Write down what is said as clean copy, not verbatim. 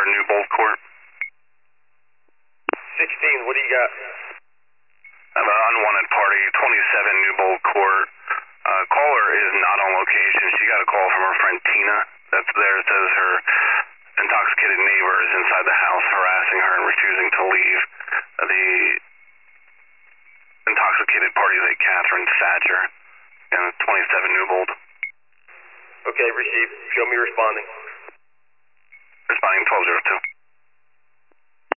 Newbold Court. 16, what do you got? I have an unwanted party, 27 Newbold Court. Caller is not on location. She got a call from her friend Tina. That's there. It says her intoxicated neighbor is inside the house harassing her and refusing to leave. The intoxicated party is a Catherine Thatcher and 27 Newbold. Okay, received. Show me responding. Responding 1202.